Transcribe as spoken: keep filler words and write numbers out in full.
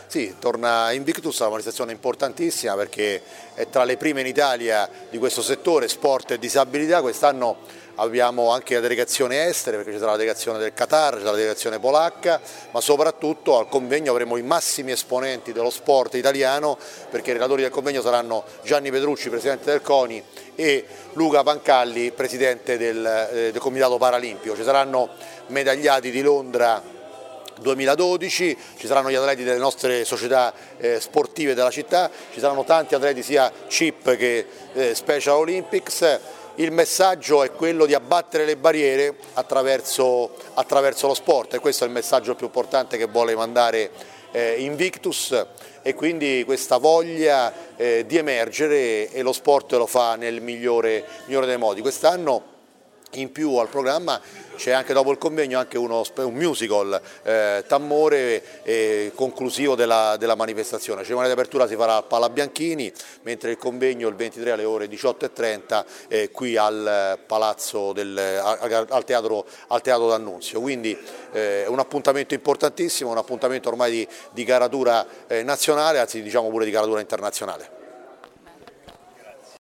Sì, torna Invictus, una manifestazione importantissima perché è tra le prime in Italia di questo settore, sport e disabilità. Quest'anno abbiamo anche la delegazione estere, perché ci sarà la delegazione del Qatar, c'è la delegazione polacca, ma soprattutto al convegno avremo i massimi esponenti dello sport italiano, perché i relatori del convegno saranno Gianni Petrucci, presidente del CONI, e Luca Pancalli, presidente del, eh, del Comitato Paralimpico. Ci saranno medagliati di Londra duemiladodici, ci saranno gli atleti delle nostre società eh, sportive della città, ci saranno tanti atleti sia C I P che eh, Special Olympics. Il messaggio è quello di abbattere le barriere attraverso, attraverso lo sport, e questo è il messaggio più importante che vuole mandare eh, Invictus, e quindi questa voglia eh, di emergere, e lo sport lo fa nel migliore, migliore dei modi. Quest'anno in più al programma c'è anche, dopo il convegno, anche uno, un musical, eh, Tammore, eh, conclusivo della, della manifestazione. La cerimonia di apertura si farà al Palabianchini, mentre il convegno il ventitré alle ore diciotto e trenta eh, qui al Palazzo del, al, teatro, al teatro D'Annunzio. Quindi eh, un appuntamento importantissimo, un appuntamento ormai di, di caratura eh, nazionale, anzi diciamo pure di caratura internazionale.